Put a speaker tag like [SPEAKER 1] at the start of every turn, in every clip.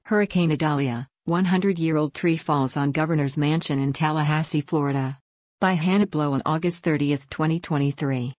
[SPEAKER 1] Hurricane Idalia, 100-year-old tree falls on governor's mansion in Tallahassee, Florida. By Hannah Blow on August 30, 2023.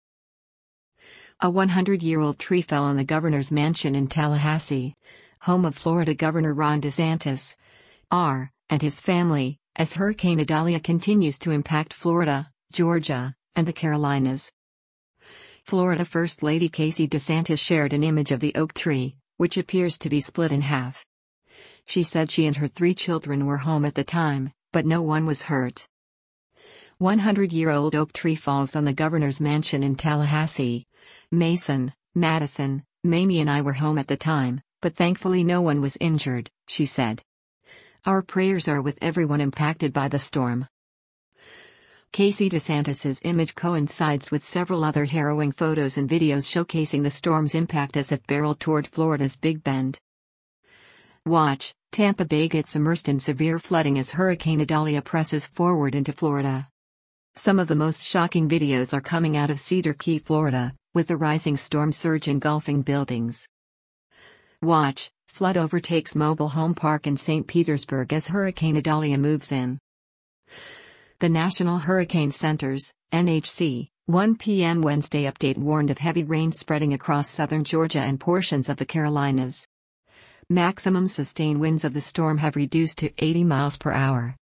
[SPEAKER 1] A 100-year-old tree fell on the governor's mansion in Tallahassee, home of Florida Governor Ron DeSantis, and his family, as Hurricane Idalia continues to impact Florida, Georgia, and the Carolinas. Florida First Lady Casey DeSantis shared an image of the oak tree, which appears to be split in half. She said she and her 3 children were home at the time, but no one was hurt. 100-year-old oak tree falls on the governor's mansion in Tallahassee. Mason, Madison, Mamie and I were home at the time, but thankfully no one was injured, she said. Our prayers are with everyone impacted by the storm. Casey DeSantis's image coincides with several other harrowing photos and videos showcasing the storm's impact as it barreled toward Florida's Big Bend. Watch, Tampa Bay gets immersed in severe flooding as Hurricane Idalia presses forward into Florida. Some of the most shocking videos are coming out of Cedar Key, Florida, with the rising storm surge engulfing buildings. Watch, flood overtakes mobile home park in St. Petersburg as Hurricane Idalia moves in. The National Hurricane Center's, NHC, 1 p.m. Wednesday update warned of heavy rain spreading across southern Georgia and portions of the Carolinas. Maximum sustained winds of the storm have reduced to 80 miles per hour.